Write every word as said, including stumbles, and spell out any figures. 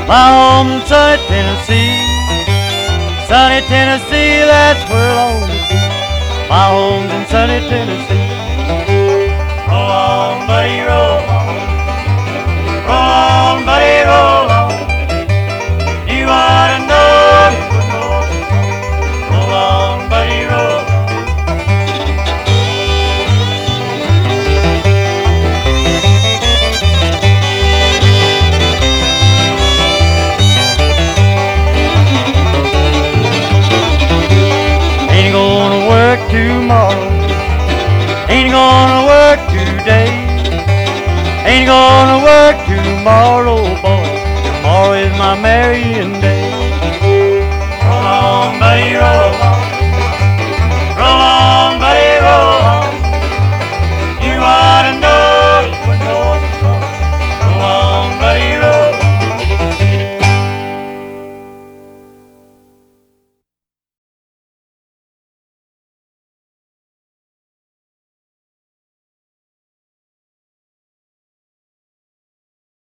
My home in sunny Tennessee, sunny Tennessee, that's where I want to be. My home's in sunny Tennessee. Roll on, buddy, roll on. Roll on, buddy, roll on. You ought to know you would know. Roll on, buddy, roll on. Ain't gonna work tomorrow, ain't gonna work today, ain't gonna work tomorrow, boy. Tomorrow is my marrying day.